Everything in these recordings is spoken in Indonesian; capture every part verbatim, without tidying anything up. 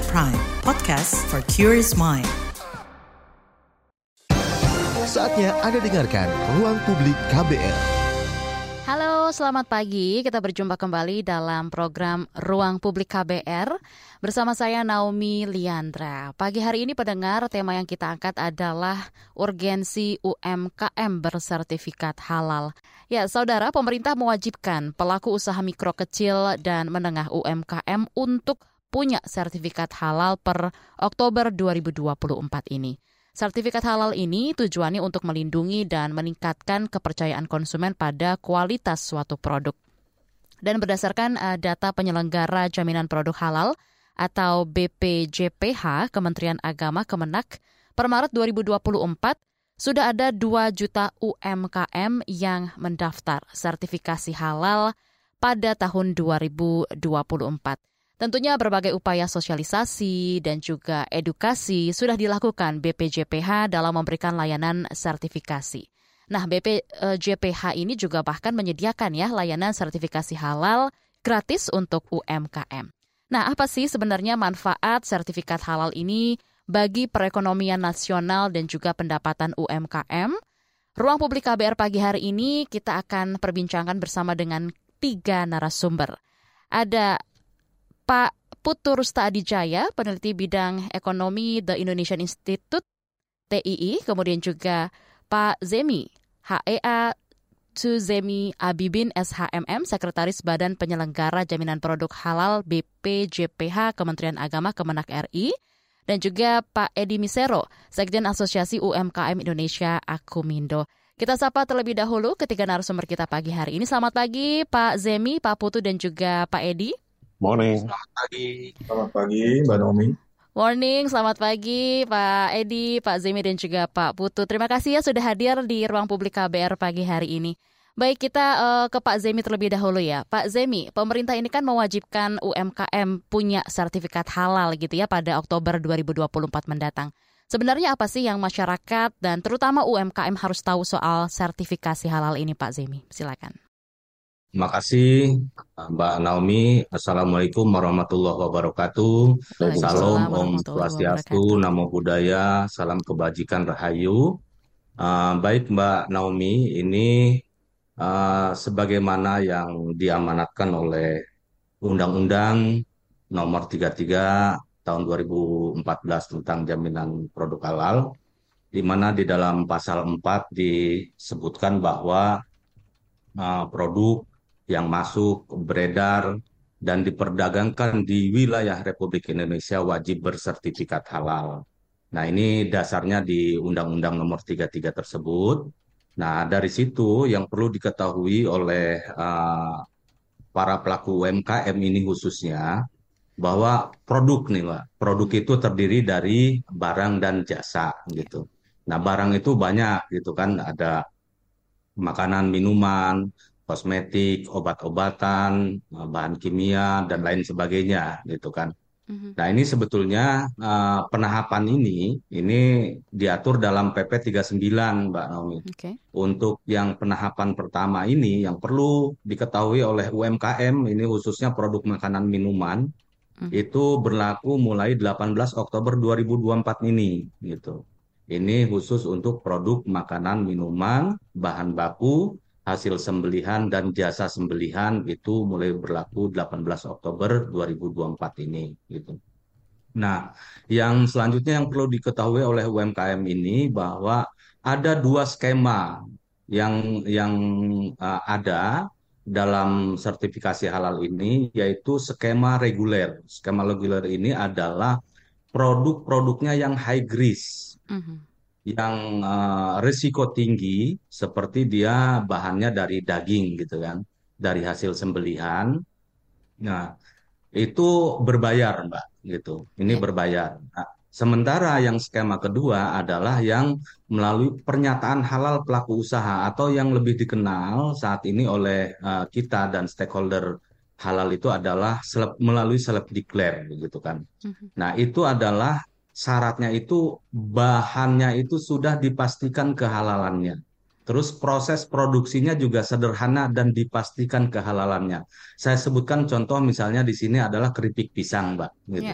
K B R Prime, podcast for curious mind. Saatnya Anda dengarkan Ruang Publik K B R. Halo, selamat pagi. Kita berjumpa kembali dalam program Ruang Publik K B R bersama saya Naomi Liandra. Pagi hari ini pendengar, tema yang kita angkat adalah urgensi U M K M bersertifikat halal. Ya, saudara, pemerintah mewajibkan pelaku usaha mikro kecil dan menengah U M K M untuk punya sertifikat halal per Oktober dua ribu dua puluh empat ini. Sertifikat halal ini tujuannya untuk melindungi dan meningkatkan kepercayaan konsumen pada kualitas suatu produk. Dan berdasarkan uh, data penyelenggara jaminan produk halal atau B P J P H Kementerian Agama Kemenak, per Maret dua ribu dua puluh empat sudah ada dua juta U M K M yang mendaftar sertifikasi halal pada tahun dua ribu dua puluh empat. Tentunya berbagai upaya sosialisasi dan juga edukasi sudah dilakukan B P J P H dalam memberikan layanan sertifikasi. Nah, B P J P H ini juga bahkan menyediakan ya layanan sertifikasi halal gratis untuk U M K M. Nah, apa sih sebenarnya manfaat sertifikat halal ini bagi perekonomian nasional dan juga pendapatan U M K M? Ruang Publik K B R pagi hari ini kita akan perbincangkan bersama dengan tiga narasumber. Ada Pak Putu Rustadijaya, peneliti bidang ekonomi The Indonesian Institute, T I I, kemudian juga Pak Zemi, H E A Tuzemi Abibin, S H M M, Sekretaris Badan Penyelenggara Jaminan Produk Halal B P J P H Kementerian Agama Kemenak R I, dan juga Pak Edi Misero, Sekjen Asosiasi U M K M Indonesia Akumindo. Kita sapa terlebih dahulu ketiga narasumber kita pagi hari ini. Selamat pagi Pak Zemi, Pak Putu, dan juga Pak Edi. Morning. Selamat pagi. Selamat pagi, Mbak Naomi. Morning, selamat pagi Pak Edi, Pak Zemi, dan juga Pak Putu. Terima kasih ya sudah hadir di Ruang Publik K B R pagi hari ini. Baik, kita uh, ke Pak Zemi terlebih dahulu ya. Pak Zemi, pemerintah ini kan mewajibkan U M K M punya sertifikat halal gitu ya pada Oktober dua ribu dua puluh empat mendatang. Sebenarnya apa sih yang masyarakat dan terutama U M K M harus tahu soal sertifikasi halal ini, Pak Zemi? Silakan. Terima kasih Mbak Naomi. Assalamualaikum warahmatullahi wabarakatuh. Salam Om Swastiastu, Namo Buddhaya, salam kebajikan rahayu. Uh, baik Mbak Naomi, ini uh, sebagaimana yang diamanatkan oleh Undang-Undang Nomor tiga puluh tiga Tahun dua ribu empat belas tentang jaminan produk halal, di mana di dalam pasal empat disebutkan bahwa uh, produk yang masuk, beredar, dan diperdagangkan di wilayah Republik Indonesia wajib bersertifikat halal. Nah, ini dasarnya di Undang-Undang Nomor tiga puluh tiga tersebut. Nah, dari situ yang perlu diketahui oleh uh, para pelaku U M K M ini khususnya, bahwa produk nih Mbak, produk itu terdiri dari barang dan jasa gitu. Nah, barang itu banyak gitu kan, ada makanan, minuman, kosmetik, obat-obatan, bahan kimia, dan lain sebagainya, gitu kan. Mm-hmm. Nah, ini sebetulnya uh, penahapan ini, ini diatur dalam P P tiga puluh sembilan, Mbak Naomi. Okay. Untuk yang penahapan pertama ini, yang perlu diketahui oleh U M K M, ini khususnya produk makanan minuman, mm-hmm. itu berlaku mulai delapan belas Oktober dua ribu dua puluh empat ini, gitu. Ini khusus untuk produk makanan minuman, bahan baku, hasil sembelihan dan jasa sembelihan itu mulai berlaku delapan belas Oktober dua ribu dua puluh empat ini gitu. Nah, yang selanjutnya yang perlu diketahui oleh U M K M ini bahwa ada dua skema yang yang uh, ada dalam sertifikasi halal ini, yaitu skema reguler. Skema reguler ini adalah produk-produknya yang high risk. Mm-hmm. Yang uh, risiko tinggi, seperti dia bahannya dari daging gitu kan, dari hasil sembelihan. Nah, itu berbayar Mbak gitu. Ini okay. berbayar. Nah, sementara yang skema kedua adalah yang melalui pernyataan halal pelaku usaha, atau yang lebih dikenal saat ini oleh uh, kita dan stakeholder halal itu adalah seleb, melalui self declare gitu kan. Mm-hmm. Nah, itu adalah syaratnya itu bahannya itu sudah dipastikan kehalalannya. Terus proses produksinya juga sederhana dan dipastikan kehalalannya. Saya sebutkan contoh misalnya di sini adalah keripik pisang, Mbak. Gitu. Yeah.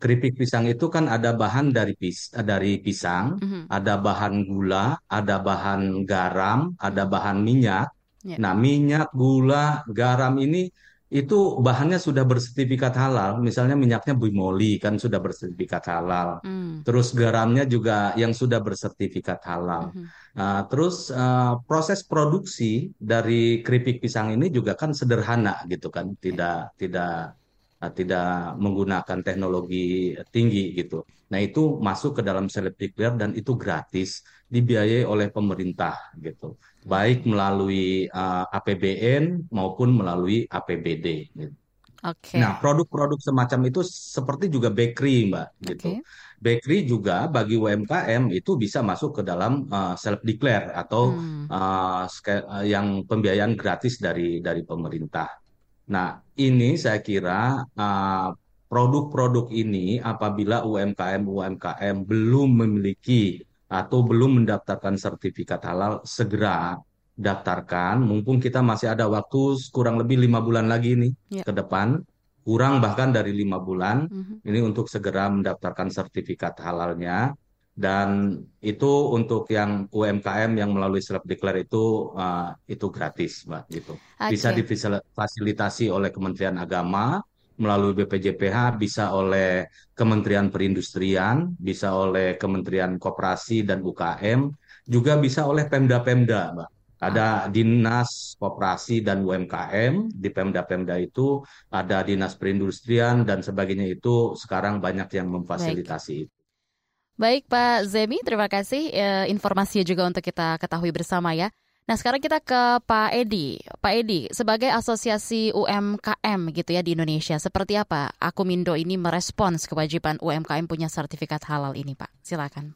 keripik pisang itu kan ada bahan dari pis dari pisang, Mhm. ada bahan gula, ada bahan garam, ada Mhm. bahan minyak. Ya. Nah, minyak, gula, garam ini itu bahannya sudah bersertifikat halal. Misalnya minyaknya Bimoli kan sudah bersertifikat halal. Hmm. Terus garamnya juga yang sudah bersertifikat halal. Mhm. Nah, terus eh, proses produksi dari keripik pisang ini juga kan sederhana gitu kan, Ya. tidak tidak eh, tidak menggunakan teknologi tinggi gitu. Nah, itu masuk ke dalam seleb declare dan itu gratis, dibiayai oleh pemerintah gitu, baik Oke. melalui eh, A P B N maupun melalui A P B D gitu. Nah, Oke. produk-produk semacam itu seperti juga bakery, Mbak, gitu. Oke. Bakery juga bagi U M K M itu bisa masuk ke dalam uh, self-declare atau Hmm. uh, ske- uh, yang pembiayaan gratis dari dari pemerintah. Nah, ini saya kira uh, produk-produk ini apabila U M K M-U M K M belum memiliki atau belum mendaftarkan sertifikat halal, segera daftarkan. Mumpung kita masih ada waktu kurang lebih lima bulan lagi nih Ya. ke depan, kurang bahkan dari lima bulan, Mhm. ini untuk segera mendaftarkan sertifikat halalnya. Dan itu untuk yang U M K M yang melalui self declare itu uh, itu gratis, Mbak, gitu. Bisa Oke. difasilitasi oleh Kementerian Agama melalui B P J P H, bisa oleh Kementerian Perindustrian, bisa oleh Kementerian Koperasi dan U K M, juga bisa oleh Pemda-Pemda, Mbak. Ada Oke. Dinas Koperasi dan U M K M, di Pemda-Pemda itu ada Dinas Perindustrian dan sebagainya, itu sekarang banyak yang Baik. memfasilitasi itu. Baik Pak Zemi, terima kasih eh, informasinya juga untuk kita ketahui bersama ya. Nah sekarang kita ke Pak Edi. Pak Edi, sebagai asosiasi U M K M gitu ya di Indonesia, seperti apa Akumindo ini merespons kewajiban U M K M punya sertifikat halal ini Pak? Silakan.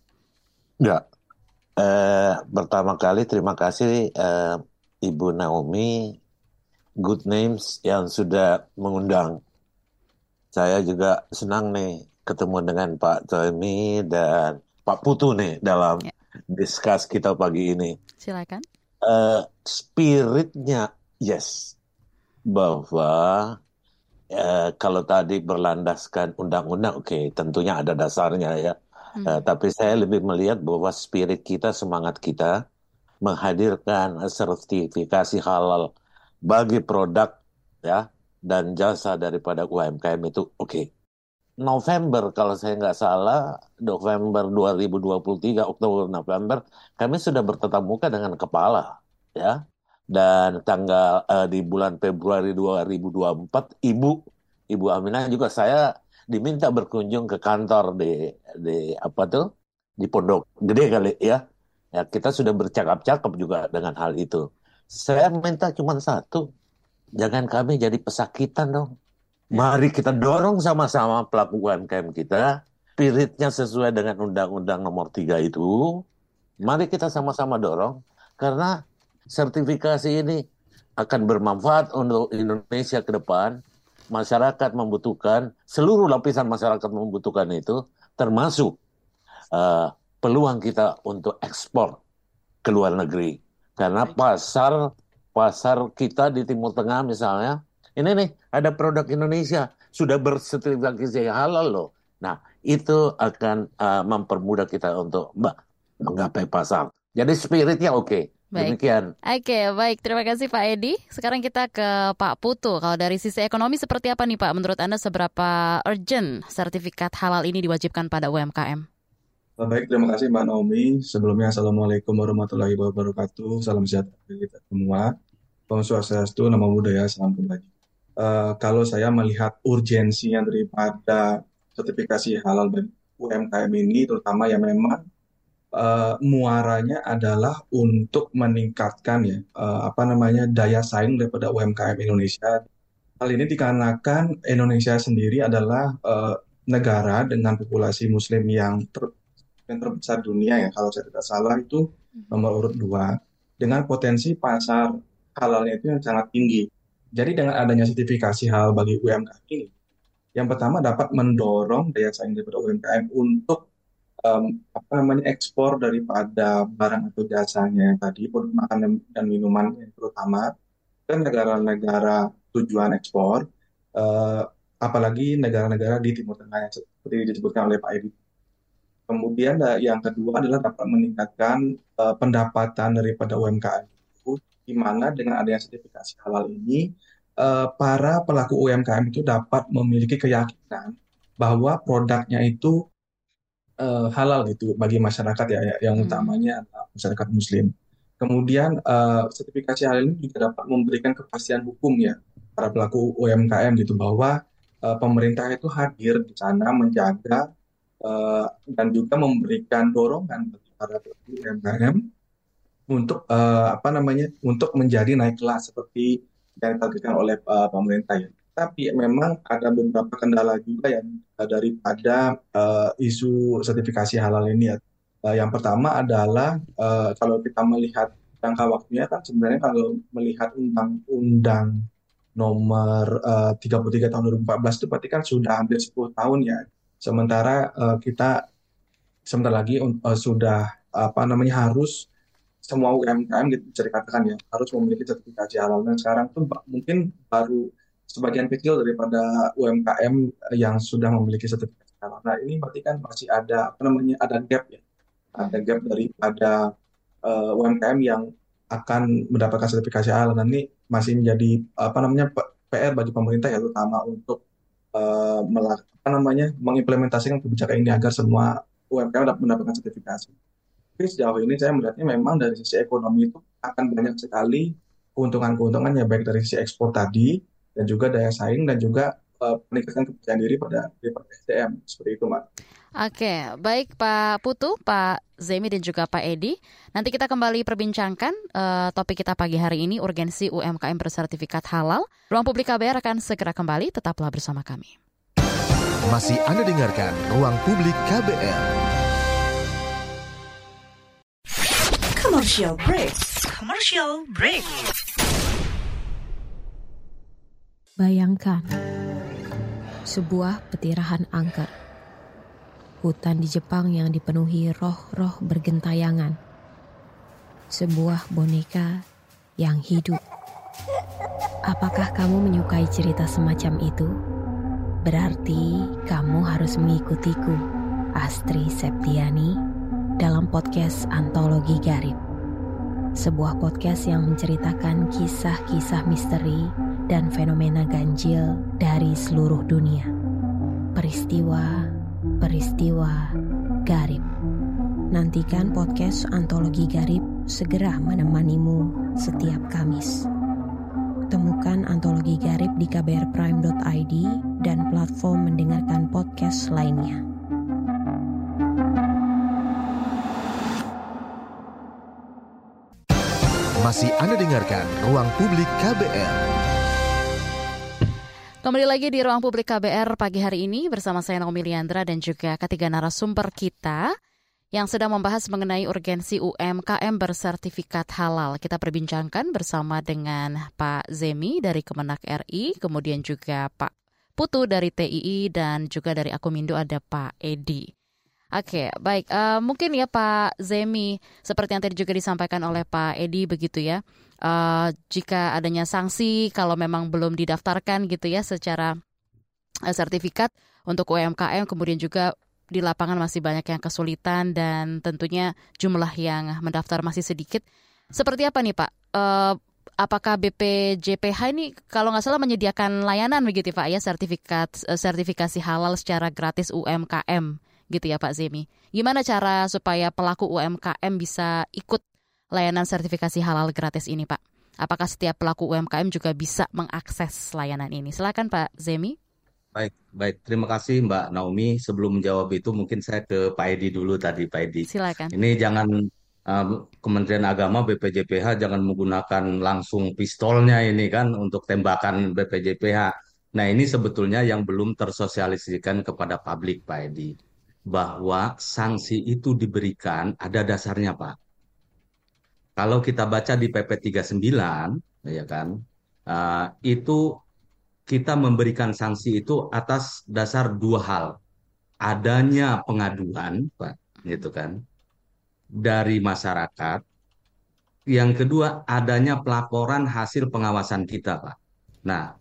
Ya, eh, pertama kali terima kasih eh, Ibu Naomi Good Names yang sudah mengundang. Saya juga senang nih ketemu dengan Pak Toemi dan Pak Putu nih dalam Ya. discuss kita pagi ini. Silakan. Eh, spiritnya yes, bahwa eh, kalau tadi berlandaskan undang-undang, oke, tentunya ada dasarnya ya. Hmm. Eh, tapi saya lebih melihat bahwa spirit kita, semangat kita menghadirkan sertifikasi halal bagi produk ya dan jasa daripada U M K M itu oke. November kalau saya nggak salah, November dua ribu dua puluh tiga, Oktober November, kami sudah bertatap muka dengan kepala ya. Dan tanggal eh, di bulan Februari dua ribu dua puluh empat, Ibu Ibu Aminah juga saya diminta berkunjung ke kantor di di apa tuh di Pondok Gede kali ya. Ya, kita sudah bercakap-cakap juga dengan hal itu. Saya minta cuma satu, jangan kami jadi pesakitan dong. Mari kita dorong sama-sama pelaku U M K M kita, spiritnya sesuai dengan Undang-Undang Nomor tiga itu. Mari kita sama-sama dorong, karena sertifikasi ini akan bermanfaat untuk Indonesia ke depan. Masyarakat membutuhkan, seluruh lapisan masyarakat membutuhkan itu, termasuk uh, peluang kita untuk ekspor ke luar negeri. Karena pasar pasar kita di Timur Tengah misalnya, ini nih ada produk Indonesia sudah bersertifikasi halal loh. Nah itu akan uh, mempermudah kita untuk mbak, menggapai pasar. Jadi spiritnya oke. Okay. Baik. Demikian. Oke, baik. Terima kasih Pak Edi. Sekarang kita ke Pak Putu. Kalau dari sisi ekonomi seperti apa nih Pak? Menurut Anda seberapa urgent sertifikat halal ini diwajibkan pada U M K M? Baik, terima kasih Mbak Naomi. Sebelumnya, Assalamualaikum warahmatullahi wabarakatuh. Salam sejahtera bagi kita semua. Om Swastiastu, Namo Buddhaya, salam kebajikan. Uh, kalau saya melihat urgensinya daripada sertifikasi halal bagi U M K M ini, terutama yang memang uh, muaranya adalah untuk meningkatkan ya uh, apa namanya daya saing daripada U M K M Indonesia. Hal ini dikarenakan Indonesia sendiri adalah uh, negara dengan populasi Muslim yang ter yang terbesar dunia ya, kalau saya tidak salah itu nomor urut dua, dengan potensi pasar halalnya itu yang sangat tinggi. Jadi dengan adanya sertifikasi halal bagi U M K M ini, yang pertama dapat mendorong daya saing daripada U M K M untuk um, apa namanya ekspor daripada barang atau jasanya tadi, produk makanan dan minuman yang terutama ke negara-negara tujuan ekspor, uh, apalagi negara-negara di Timur Tengah yang seperti disebutkan oleh Pak Edi. Kemudian uh, yang kedua adalah dapat meningkatkan uh, pendapatan daripada U M K M itu, di mana dengan adanya sertifikasi halal ini, uh, para pelaku U M K M itu dapat memiliki keyakinan bahwa produknya itu uh, halal gitu bagi masyarakat ya, ya, yang Hmm. utamanya adalah masyarakat Muslim. Kemudian uh, sertifikasi halal ini juga dapat memberikan kepastian hukum ya para pelaku U M K M gitu, bahwa uh, pemerintah itu hadir di sana menjaga uh, dan juga memberikan dorongan bagi para pelaku U M K M untuk uh, apa namanya untuk menjadi naik kelas seperti yang ditargetkan oleh uh, pemerintah ya. Tapi memang ada beberapa kendala juga yang uh, daripada uh, isu sertifikasi halal ini ya. Uh, yang pertama adalah uh, kalau kita melihat jangka waktunya kan sebenarnya kalau melihat undang-undang nomor uh, tiga puluh tiga tahun dua ribu empat belas itu berarti kan sudah hampir sepuluh tahun ya. Sementara uh, kita sebentar lagi uh, sudah apa namanya harus semua U M K M gitu bisa dikatakan ya harus memiliki sertifikasi halal. Dan sekarang tuh ba- mungkin baru sebagian kecil daripada U M K M yang sudah memiliki sertifikasi halal. Nah ini berarti kan masih ada apa namanya ada gap ya, ada gap daripada uh, U M K M yang akan mendapatkan sertifikasi halal. Dan ini masih menjadi apa namanya P- PR bagi pemerintah ya, terutama untuk uh, melak- apa namanya mengimplementasikan kebijakan ini agar semua U M K M dapat mendapatkan sertifikasi. Tapi sejauh ini saya melihatnya memang dari sisi ekonomi itu akan banyak sekali keuntungan-keuntungannya, baik dari sisi ekspor tadi dan juga daya saing dan juga uh, peningkatan kepercayaan diri pada daripada S D M seperti itu, Mbak. Oke, baik Pak Putu, Pak Zemi dan juga Pak Edi. Nanti kita kembali perbincangkan uh, topik kita pagi hari ini, urgensi U M K M bersertifikat halal. Ruang Publik K B R akan segera kembali, tetaplah bersama kami. Masih Anda dengarkan Ruang Publik K B R. Commercial break. Commercial break. Bayangkan sebuah petirahan angker. Hutan di Jepang yang dipenuhi roh-roh bergentayangan. Sebuah boneka yang hidup. Apakah kamu menyukai cerita semacam itu? Berarti kamu harus mengikutiku, Astri Septiani, dalam podcast Antologi Garib. Sebuah podcast yang menceritakan kisah-kisah misteri dan fenomena ganjil dari seluruh dunia. Peristiwa-peristiwa garib. Nantikan podcast Antologi Garib segera menemanimu setiap Kamis. Temukan Antologi Garib di k b r prime dot i d dan platform mendengarkan podcast lainnya. Masih Anda dengarkan Ruang Publik K B R. Kembali lagi di Ruang Publik K B R pagi hari ini bersama saya Naomi Liandra dan juga ketiga narasumber kita yang sedang membahas mengenai urgensi U M K M bersertifikat halal. Kita perbincangkan bersama dengan Pak Zemi dari Kemenak R I, kemudian juga Pak Putu dari T I I dan juga dari Akumindo ada Pak Edi. Oke, baik. Uh, mungkin ya Pak Zemi, seperti yang tadi juga disampaikan oleh Pak Edi begitu ya. Uh, jika adanya sanksi kalau memang belum didaftarkan gitu ya secara uh, sertifikat untuk U M K M, kemudian juga di lapangan masih banyak yang kesulitan dan tentunya jumlah yang mendaftar masih sedikit. Seperti apa nih Pak? Uh, apakah B P J P H ini kalau nggak salah menyediakan layanan begitu Pak ya, sertifikat uh, sertifikasi halal secara gratis U M K M gitu ya Pak Zemi. Gimana cara supaya pelaku U M K M bisa ikut layanan sertifikasi halal gratis ini Pak? Apakah setiap pelaku U M K M juga bisa mengakses layanan ini? Silakan Pak Zemi. Baik, baik. Terima kasih Mbak Naomi. Sebelum menjawab itu mungkin saya ke Pak Edi dulu tadi, Pak Edi. Silakan. Ini jangan uh, Kementerian Agama B P J P H jangan menggunakan langsung pistolnya ini kan untuk tembakan B P J P H. Nah ini sebetulnya yang belum tersosialisasikan kepada publik Pak Edi. Bahwa sanksi itu diberikan ada dasarnya Pak. Kalau kita baca di P P tiga puluh sembilan, ya kan, uh, itu kita memberikan sanksi itu atas dasar dua hal. Adanya pengaduan, Pak, gitu kan, dari masyarakat. Yang kedua, adanya pelaporan hasil pengawasan kita, Pak. Nah,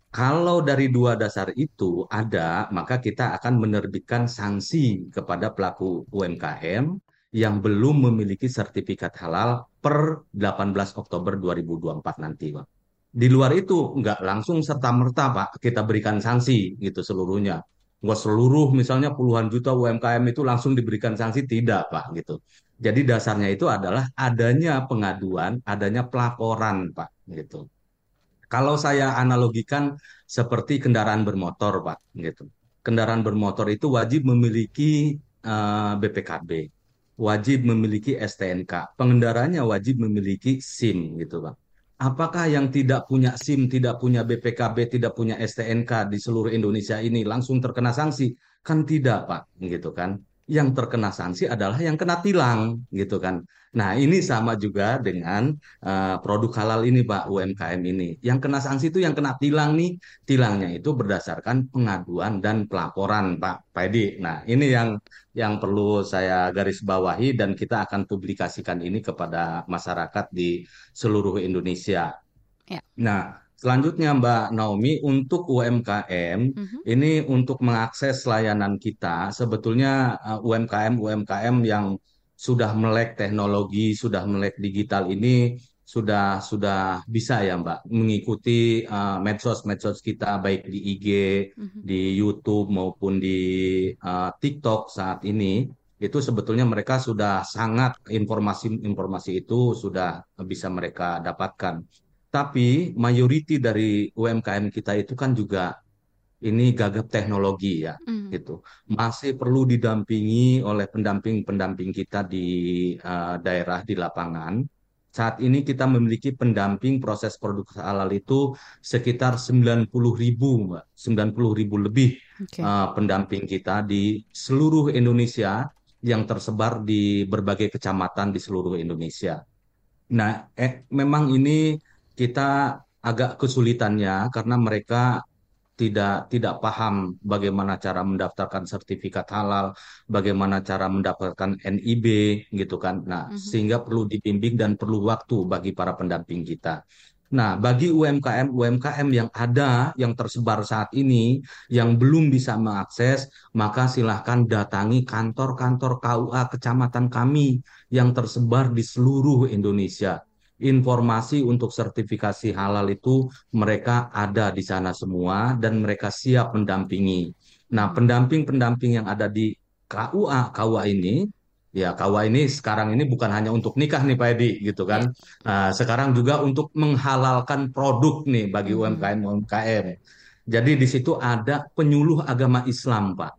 Kalau dari dua dasar itu ada, maka kita akan menerbitkan sanksi kepada pelaku U M K M yang belum memiliki sertifikat halal per delapan belas Oktober dua ribu dua puluh empat nanti, Pak. Di luar itu nggak langsung serta-merta, Pak, kita berikan sanksi gitu seluruhnya. Nggak seluruh misalnya puluhan juta U M K M itu langsung diberikan sanksi, tidak, Pak, gitu. Jadi dasarnya itu adalah adanya pengaduan, adanya pelaporan, Pak, gitu. Kalau saya analogikan seperti kendaraan bermotor, Pak, gitu. Kendaraan bermotor itu wajib memiliki eh, B P K B, wajib memiliki S T N K, pengendaranya wajib memiliki SIM, gitu, Pak. Apakah yang tidak punya SIM, tidak punya B P K B, tidak punya S T N K di seluruh Indonesia ini langsung terkena sanksi? Kan tidak, Pak, gitu kan. Yang terkena sanksi adalah yang kena tilang, gitu kan. Nah, ini sama juga dengan eh, produk halal ini, Pak, U M K M ini. Yang kena sanksi itu yang kena tilang nih. Tilangnya itu berdasarkan pengaduan dan pelaporan, Pak Pak Edi. Nah, ini yang yang perlu saya garis bawahi dan kita akan publikasikan ini kepada masyarakat di seluruh Indonesia. Ya. Nah, selanjutnya Mbak Naomi, untuk U M K M, Mhm. ini untuk mengakses layanan kita, sebetulnya uh, U M K M-U M K M yang sudah melek teknologi, sudah melek digital ini, sudah sudah bisa ya Mbak, mengikuti uh, medsos-medsos kita, baik di I G, Mhm. di YouTube, maupun di uh, TikTok saat ini. Itu sebetulnya mereka sudah sangat informasi-informasi itu sudah bisa mereka dapatkan. Tapi mayoriti dari U M K M kita itu kan juga ini gagap teknologi ya, Mhm. gitu. Masih perlu didampingi oleh pendamping-pendamping kita di eh, daerah di lapangan. Saat ini kita memiliki pendamping proses produksi halal itu sekitar sembilan puluh ribu, Mbak. sembilan puluh ribu lebih Oke. eh, pendamping kita di seluruh Indonesia yang tersebar di berbagai kecamatan di seluruh Indonesia. Nah, eh, memang ini kita agak kesulitannya karena mereka tidak tidak paham bagaimana cara mendaftarkan sertifikat halal, bagaimana cara mendapatkan N I B, gitu kan. Nah, Mhm. sehingga perlu dibimbing dan perlu waktu bagi para pendamping kita. Nah, bagi U M K M-U M K M yang ada, yang tersebar saat ini, yang belum bisa mengakses, maka silahkan datangi kantor-kantor K U A kecamatan kami yang tersebar di seluruh Indonesia. Informasi untuk sertifikasi halal itu mereka ada di sana semua dan mereka siap mendampingi. Nah, Mhm. pendamping-pendamping yang ada di K U A, K U A ini, ya K U A ini sekarang ini bukan hanya untuk nikah nih Pak Edi, gitu Ya. kan. Nah, sekarang juga untuk menghalalkan produk nih bagi Mhm. U M K M-U M K M. Jadi di situ ada penyuluh agama Islam, Pak,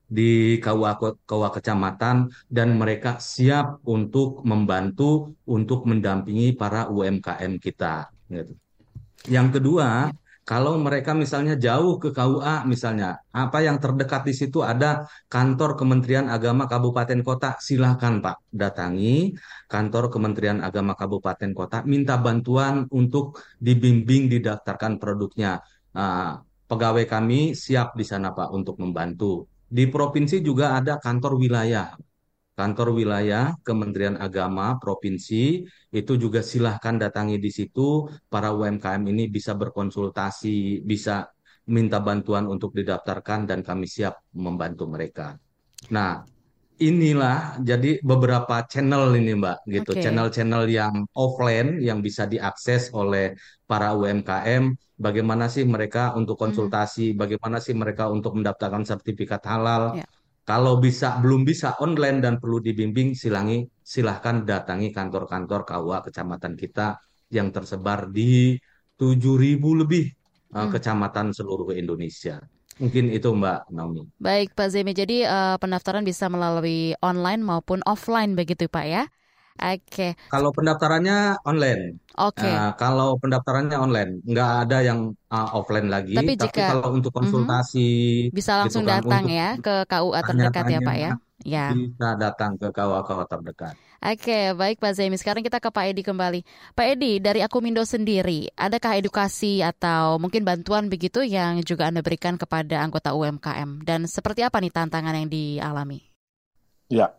di K U A, K U A kecamatan, dan mereka siap untuk membantu untuk mendampingi para U M K M kita, gitu. Yang kedua, Ya. kalau mereka misalnya jauh ke K U A, misalnya apa yang terdekat di situ ada kantor Kementerian Agama Kabupaten Kota, silakan Pak datangi kantor Kementerian Agama Kabupaten Kota, minta bantuan untuk dibimbing didaftarkan produknya. Ah, pegawai kami siap di sana Pak untuk membantu. Di provinsi juga ada kantor wilayah. Kantor wilayah Kementerian Agama Provinsi itu juga silahkan datangi di situ. Para U M K M ini bisa berkonsultasi, bisa minta bantuan untuk didaftarkan dan kami siap membantu mereka. Nah, inilah jadi beberapa channel ini Mbak, gitu. Oke. Channel-channel yang offline yang bisa diakses oleh para U M K M. Bagaimana sih mereka untuk Mhm. konsultasi, bagaimana sih mereka untuk mendaftarkan sertifikat halal. Ya. Kalau bisa belum bisa online dan perlu dibimbing, silangi silahkan datangi kantor-kantor K U A kecamatan kita yang tersebar di tujuh ribu lebih eh, Mhm. kecamatan seluruh Indonesia. Mungkin itu Mbak Naomi. Baik, Pak Zemi. Jadi eh, pendaftaran bisa melalui online maupun offline begitu, Pak ya? Oke. Kalau pendaftarannya online. Oke. Eh, kalau pendaftarannya online, nggak ada yang uh, offline Tapi lagi. Tapi jika kalau untuk mhm, konsultasi, bisa gitu langsung kan, datang untuk ya ke K U A terdekat ya, tanya-tanya, Pak ya? Ya. bisa datang ke K U A-K U A terdekat. Oke, baik Pak Zemi. Sekarang kita ke Pak Edi kembali. Pak Edi, dari Akumindo sendiri, adakah edukasi atau mungkin bantuan begitu yang juga Anda berikan kepada anggota U M K M? Dan seperti apa nih tantangan yang dialami? Ya,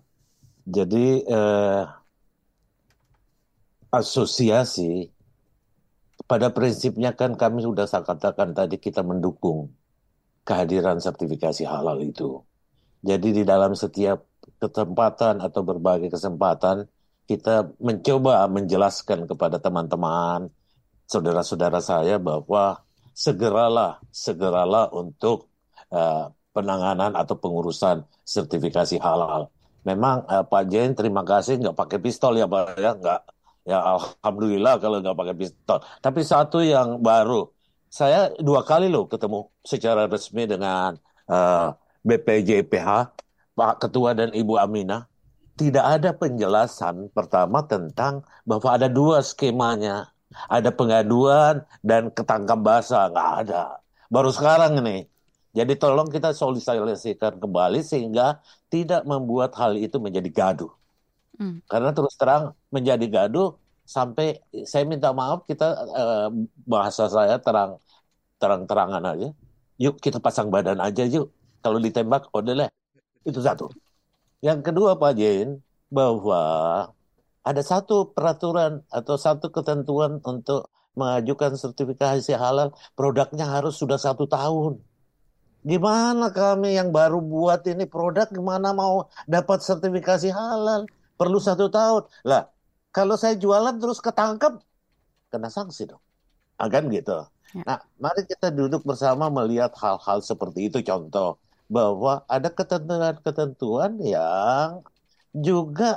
jadi eh, asosiasi pada prinsipnya kan kami sudah saya katakan tadi kita mendukung kehadiran sertifikasi halal itu. Jadi di dalam setiap kesempatan atau berbagai kesempatan kita mencoba menjelaskan kepada teman-teman, saudara-saudara saya bahwa segeralah, segeralah untuk uh, penanganan atau pengurusan sertifikasi halal. Memang uh, Pak Jen terima kasih nggak pakai pistol ya Pak ya, nggak. Ya alhamdulillah kalau nggak pakai pistol. Tapi satu yang baru, saya dua kali loh ketemu secara resmi dengan uh, B P J P H, Pak Ketua dan Ibu Aminah. Tidak ada penjelasan pertama tentang bahwa ada dua skemanya. Ada pengaduan dan ketangkap basah. Nggak ada. Baru sekarang nih. Jadi tolong kita sosialisasikan kembali sehingga tidak membuat hal itu menjadi gaduh. Hmm. Karena terus terang menjadi gaduh sampai saya minta maaf kita eh, bahasa saya terang terang-terangan aja. Yuk kita pasang badan aja yuk. Kalau ditembak udah lah. Itu satu. Yang kedua Pak Jen, bahwa ada satu peraturan atau satu ketentuan untuk mengajukan sertifikasi halal, produknya harus sudah satu tahun. Gimana kami yang baru buat ini produk, gimana mau dapat sertifikasi halal? Perlu satu tahun. Lah, kalau saya jualan terus ketangkep, kena sanksi dong. Akan gitu. Ya. Nah, mari kita duduk bersama melihat hal-hal seperti itu. Contoh, bahwa ada ketentuan-ketentuan yang juga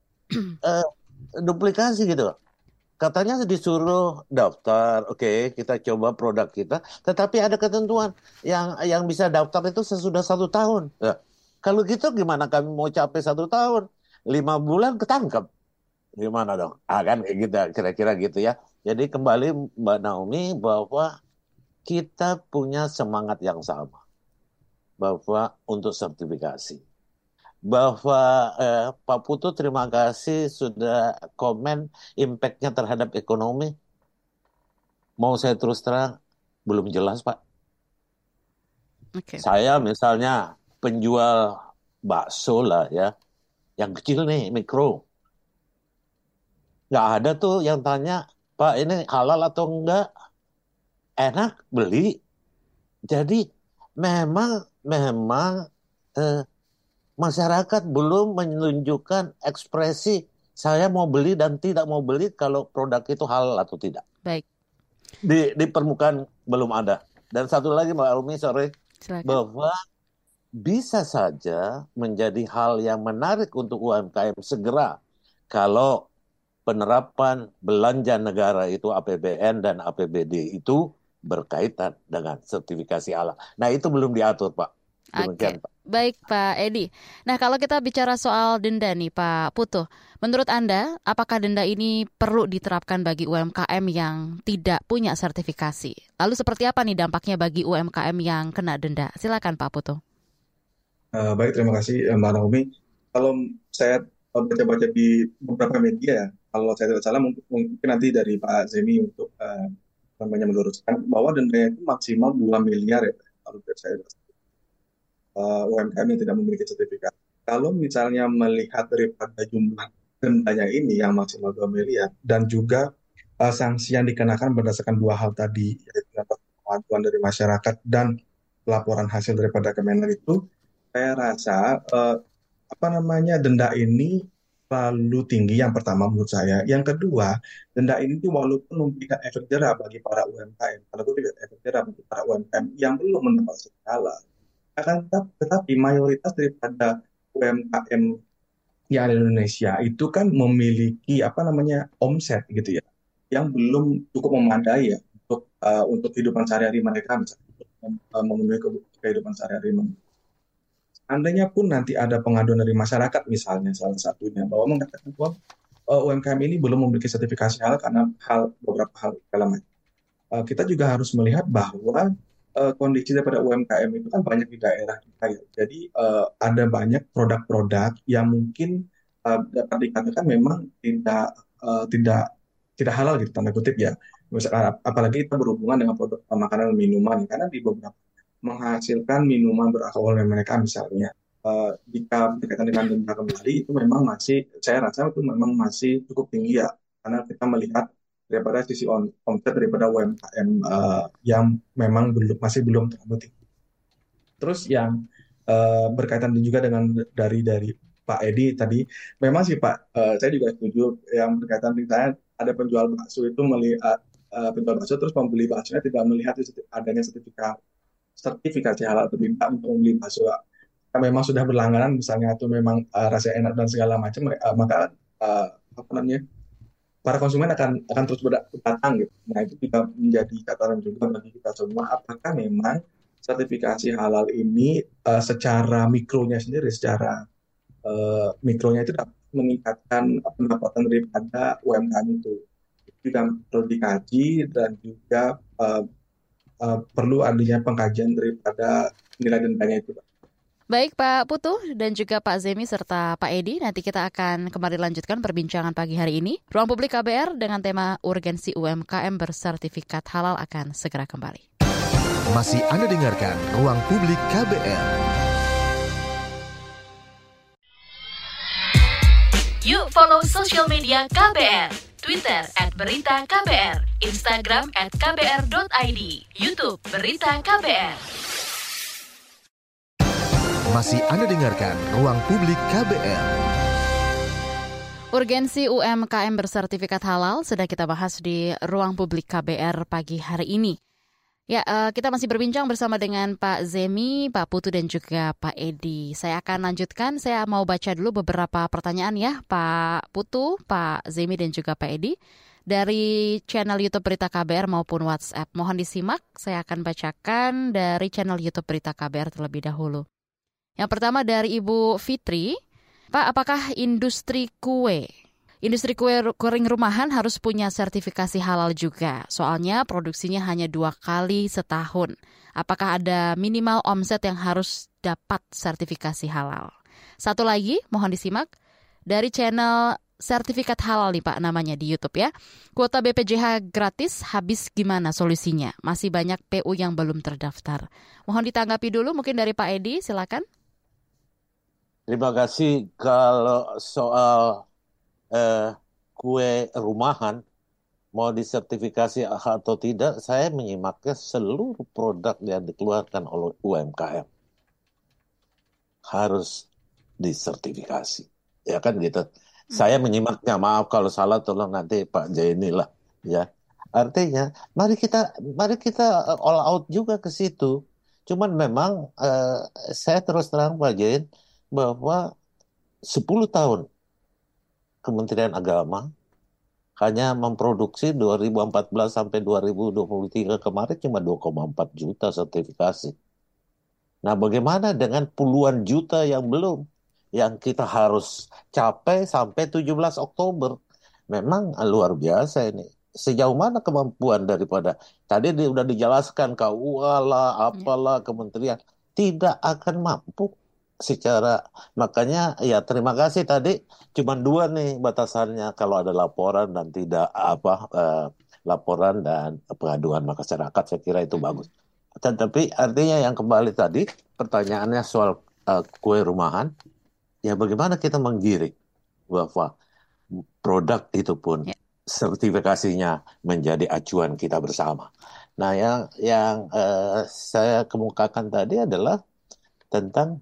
uh, duplikasi gitu. Katanya disuruh daftar, oke, okay, kita coba produk kita, tetapi ada ketentuan yang yang bisa daftar itu sesudah satu tahun. Nah, kalau gitu gimana kami mau capai satu tahun? Lima bulan ketangkep. Gimana dong? Ah, kan kayak gitu, kira-kira gitu ya. Jadi kembali Mbak Naomi bahwa kita punya semangat yang sama. Bahwa untuk sertifikasi. Bahwa eh, Pak Putu terima kasih sudah komen impact-nya terhadap ekonomi. Mau saya terus terang, belum jelas Pak. Okay. Saya misalnya penjual bakso lah ya. Yang kecil nih, mikro. Nggak ada tuh yang tanya, Pak ini halal atau enggak? Enak, beli. Jadi memang, memang eh, masyarakat belum menunjukkan ekspresi saya mau beli dan tidak mau beli kalau produk itu halal atau tidak. Baik. Di, di permukaan belum ada. Dan satu lagi Mbak Umi, sorry. Silakan. Bahwa bisa saja menjadi hal yang menarik untuk U M K M segera kalau penerapan belanja negara itu A P B N dan A P B D itu berkaitan dengan sertifikasi halal. Nah itu belum diatur Pak. Demikian, Oke, Pak. Baik Pak Edi. Nah kalau kita bicara soal denda nih Pak Putu, menurut Anda apakah denda ini perlu diterapkan bagi U M K M yang tidak punya sertifikasi? Lalu seperti apa nih dampaknya bagi U M K M yang kena denda? Silakan Pak Putu. Uh, baik, terima kasih Mbak Naomi. Kalau saya baca-baca di beberapa media, kalau saya tidak salah mungkin, mungkin nanti dari Pak Zemi untuk uh, namanya meluruskan bahwa dendanya itu maksimal dua miliar ya, kalau saya uh, U M K M yang tidak memiliki sertifikat. Kalau misalnya melihat daripada jumlah dendanya ini yang maksimal dua miliar dan juga uh, sanksi yang dikenakan berdasarkan dua hal tadi, yaitu pengaduan dari masyarakat dan laporan hasil daripada Kemenag itu, saya rasa uh, apa namanya denda ini terlalu tinggi yang pertama menurut saya. Yang kedua, denda ini tuh walaupun memberikan efek jerah bagi para U M K M, kalau tidak efek jerah bagi para U M K M yang belum mendapat skala, akan tetap, tetapi mayoritas daripada U M K M yang ada di Indonesia itu kan memiliki apa namanya omset gitu ya, yang belum cukup memadai ya untuk uh, untuk kehidupan sehari-hari mereka, misalnya untuk uh, memenuhi kehidupan sehari-hari mereka. Andainya pun nanti ada pengaduan dari masyarakat misalnya salah satunya bahwa mengatakan bahwa uh, U M K M ini belum memiliki sertifikasi halal karena hal beberapa hal segala macam. Uh, kita juga harus melihat bahwa uh, kondisi daripada U M K M itu kan banyak di daerah kita ya. Jadi uh, ada banyak produk-produk yang mungkin uh, dapat dikatakan memang tidak uh, tidak tidak halal gitu tanda kutip ya. Misalkan, apalagi kita berhubungan dengan produk makanan dan minuman karena di beberapa menghasilkan minuman beralkohol yang mereka misalnya uh, jika berkaitan dengan denda kembali itu memang masih saya rasa itu memang masih cukup tinggi ya karena kita melihat daripada sisi on, omset daripada U M K M uh, yang memang belum masih belum terlalu tinggi. Terus yang uh, berkaitan juga dengan dari dari Pak Edi tadi, memang sih Pak, uh, saya juga setuju yang berkaitan dengan ada penjual bakso itu melihat uh, penjual bakso terus membeli baksonya tidak melihat adanya sertifikat sertifikasi halal atau tidak untuk membeli bakso. Yang memang sudah berlangganan misalnya itu memang uh, rasa enak dan segala macam, uh, maka uh, apa namanya para konsumen akan akan terus berdatang gitu. Nah itu juga menjadi catatan juga bagi kita semua. Apakah memang sertifikasi halal ini uh, secara mikronya sendiri, secara uh, mikronya itu dapat meningkatkan pendapatan daripada U M K M itu. Itu juga perlu dikaji dan juga uh, uh, perlu adanya pengkajian daripada nilai dendanya itu. Baik Pak Putu dan juga Pak Zemi serta Pak Edi, nanti kita akan kembali lanjutkan perbincangan pagi hari ini. Ruang Publik K B R dengan tema urgensi U M K M bersertifikat halal akan segera kembali. Masih Anda dengarkan Ruang Publik K B R. Yuk follow sosial media K B R. Twitter at Berita K B R, Instagram at k b r dot i d, YouTube Berita K B R. Masih Anda dengarkan Ruang Publik K B R. Urgensi U M K M bersertifikat halal sedang kita bahas di Ruang Publik K B R pagi hari ini. Ya, uh, kita masih berbincang bersama dengan Pak Zemi, Pak Putu dan juga Pak Edi. Saya akan lanjutkan, saya mau baca dulu beberapa pertanyaan ya, Pak Putu, Pak Zemi dan juga Pak Edi. Dari channel YouTube Berita K B R maupun WhatsApp. Mohon disimak, saya akan bacakan dari channel YouTube Berita K B R terlebih dahulu. Yang pertama dari Ibu Fitri, Pak, apakah industri kue, industri kue kering rumahan harus punya sertifikasi halal juga? Soalnya produksinya hanya dua kali setahun. Apakah ada minimal omset yang harus dapat sertifikasi halal? Satu lagi, mohon disimak, dari channel Sertifikat Halal nih Pak namanya di YouTube ya. Kuota B P J H gratis habis gimana solusinya? Masih banyak P U yang belum terdaftar. Mohon ditanggapi dulu mungkin dari Pak Edi, silakan. Terima kasih. Kalau soal eh, kue rumahan mau disertifikasi atau tidak, saya menyimaknya seluruh produk yang dikeluarkan oleh U M K M harus disertifikasi. Ya kan gitu. Hmm. Saya menyimaknya, maaf kalau salah tolong nanti Pak Jaini lah ya. Artinya mari kita mari kita all out juga ke situ. Cuman memang eh, saya terus terang Pak Jain bahwa sepuluh tahun Kementerian Agama hanya memproduksi dua ribu empat belas sampai dua ribu dua puluh tiga kemarin cuma dua koma empat juta sertifikasi. Nah, bagaimana dengan puluhan juta yang belum, yang kita harus capai sampai tujuh belas Oktober? Memang luar biasa ini. Sejauh mana kemampuan daripada, tadi sudah dijelaskan K U A lah, apalah kementerian, tidak akan mampu secara, makanya ya terima kasih tadi cuma dua nih batasannya, kalau ada laporan dan tidak apa eh, laporan dan pengaduan masyarakat, saya kira itu bagus. Tetapi artinya yang kembali tadi pertanyaannya soal uh, kue rumahan, ya bagaimana kita menggiring bahwa produk itu pun ya, sertifikasinya menjadi acuan kita bersama. Nah yang yang uh, saya kemukakan tadi adalah tentang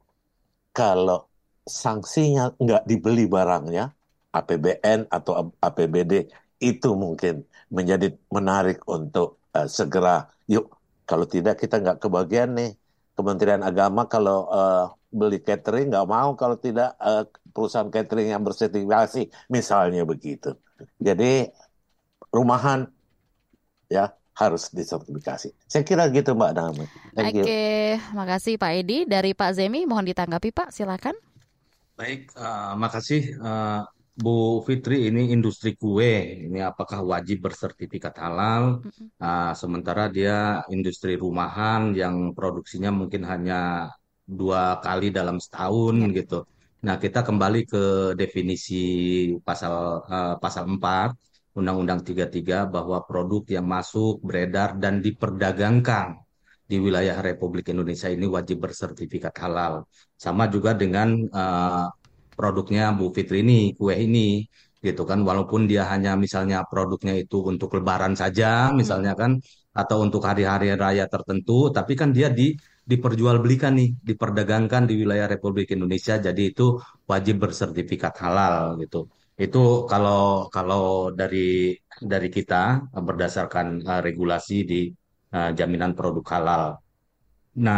kalau sanksinya nggak dibeli barangnya, A P B N atau A P B D, itu mungkin menjadi menarik untuk uh, segera, yuk, kalau tidak kita nggak kebagian nih. Kementerian Agama kalau uh, beli catering nggak mau kalau tidak uh, perusahaan catering yang bersertifikasi, misalnya begitu. Jadi rumahan ya harus disertifikasi. Saya kira gitu Mbak Naomi. Oke, okay, makasih Pak Edi. Dari Pak Zemi, mohon ditanggapi Pak, silakan. Baik, uh, makasih uh, Bu Fitri. Ini industri kue, ini apakah wajib bersertifikat halal? Mm-hmm. Uh, sementara dia industri rumahan yang produksinya mungkin hanya dua kali dalam setahun yeah. gitu. Nah, kita kembali ke definisi pasal uh, pasal empat. Undang-Undang tiga puluh tiga bahwa produk yang masuk, beredar, dan diperdagangkan di wilayah Republik Indonesia ini wajib bersertifikat halal. Sama juga dengan uh, produknya Bu Fitri ini, kue ini. gitu kan, walaupun dia hanya misalnya produknya itu untuk lebaran saja misalnya Mm-mm. kan, atau untuk hari-hari raya tertentu, tapi kan dia di diperjualbelikan nih, diperdagangkan di wilayah Republik Indonesia, jadi itu wajib bersertifikat halal gitu. Itu kalau kalau dari dari kita eh, berdasarkan eh, regulasi di eh, jaminan produk halal. Nah,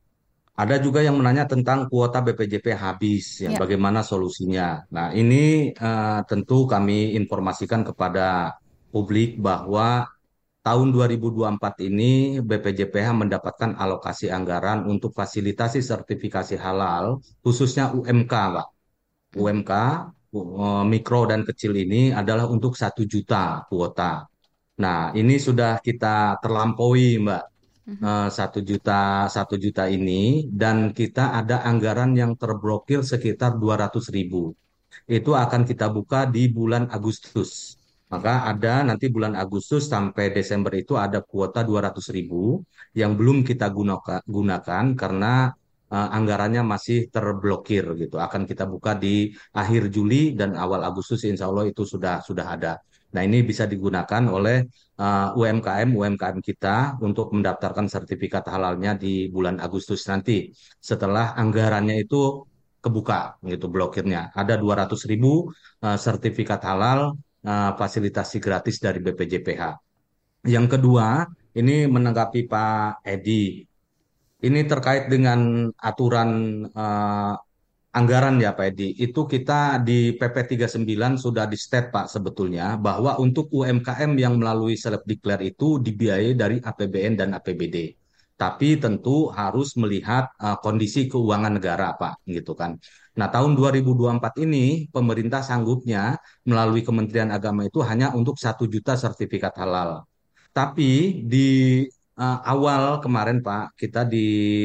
ada juga yang menanya tentang kuota B P J P habis, ya, Ya. bagaimana solusinya. Nah, ini eh, tentu kami informasikan kepada publik bahwa tahun dua ribu dua puluh empat ini B P J P H mendapatkan alokasi anggaran untuk fasilitasi sertifikasi halal, khususnya U M K, Pak. Mm. U M K, eh, mikro dan kecil ini adalah untuk satu juta kuota. Nah, ini sudah kita terlampaui, Mbak, Mhm. eh, satu juta satu juta ini, dan kita ada anggaran yang terblokir sekitar dua ratus ribu. Itu akan kita buka di bulan Agustus. Maka ada nanti bulan Agustus sampai Desember itu ada kuota dua ratus ribu yang belum kita gunakan, gunakan karena eh, anggarannya masih terblokir gitu. Akan kita buka di akhir Juli dan awal Agustus, insya Allah itu sudah sudah ada. Nah, ini bisa digunakan oleh uh, U M K M U M K M kita untuk mendaftarkan sertifikat halalnya di bulan Agustus nanti. Setelah anggarannya itu kebuka gitu blokirnya. Ada dua ratus ribu uh, sertifikat halal uh, fasilitasi gratis dari B P J P H. Yang kedua, ini menanggapi Pak Edi. Ini terkait dengan aturan uh, anggaran ya Pak Edi. Itu kita di P P tiga puluh sembilan sudah di state Pak sebetulnya bahwa untuk U M K M yang melalui self declare itu dibiayai dari A P B N dan A P B D. Tapi tentu harus melihat uh, kondisi keuangan negara Pak, gitu kan. Nah, tahun dua ribu dua puluh empat ini pemerintah sanggupnya melalui Kementerian Agama itu hanya untuk satu juta sertifikat halal. Tapi di uh, awal kemarin Pak, kita di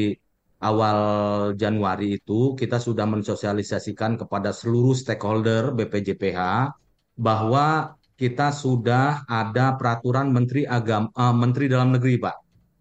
awal Januari itu kita sudah mensosialisasikan kepada seluruh stakeholder B P J P H bahwa kita sudah ada peraturan Menteri Agama, uh, Menteri Dalam Negeri, Pak.